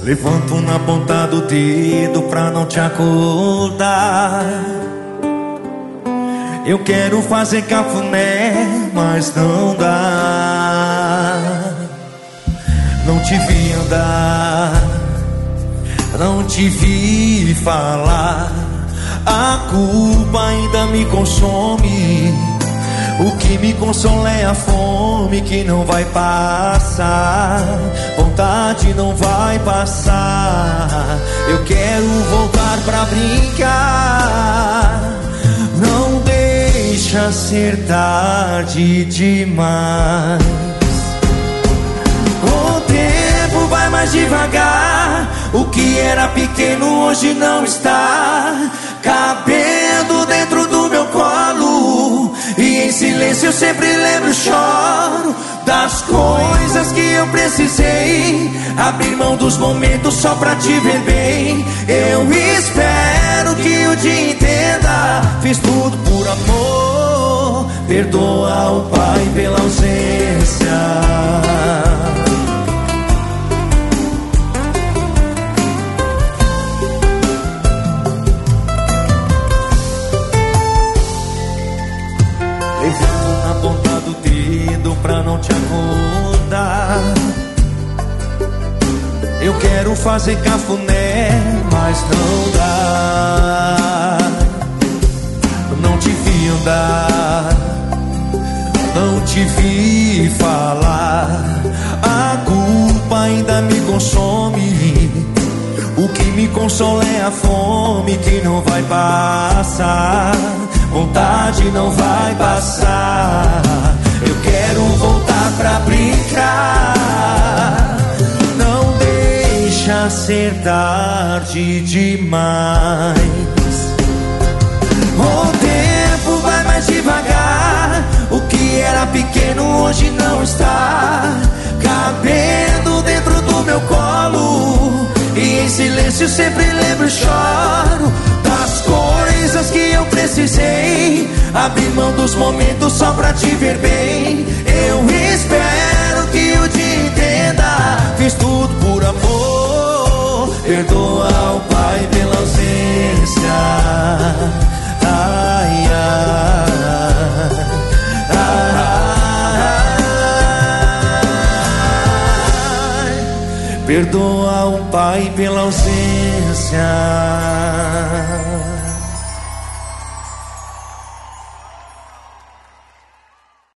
Levanto na ponta do dedo pra não te acordar. Eu quero fazer cafuné, mas não dá. Não te vi andar, não te vi falar. A culpa ainda me consome. O que me consola é a fome que não vai passar. Vontade não vai passar. Eu quero voltar pra brincar. Não deixa ser tarde demais. O tempo vai mais devagar. O que era pequeno hoje não está cabendo dentro do meu colo. E em silêncio eu sempre lembro, choro das coisas que eu precisei. Abrir mão dos momentos só pra te ver bem. Eu espero que o dia entenda. Fiz tudo por amor. Perdoa o pai pela ausência. Levanto na ponta do dedo pra não te acordar. Eu quero fazer cafuné, mas não dá. Não te vi andar, não te vi falar. A culpa ainda me consome. O que me consola é a fome que não vai passar. Vontade não vai passar. Eu quero voltar pra brincar. Não deixa ser tarde demais. O tempo vai mais devagar. O que era pequeno hoje não está cabendo dentro do meu colo. E em silêncio sempre lembro e choro das coisas que eu precisei. Abrir mão dos momentos só pra te ver bem. Eu espero que o dia entenda. Fiz tudo por amor. Perdoa o pai pela ausência. Ai, ai, ai. Perdoa o pai pela ausência.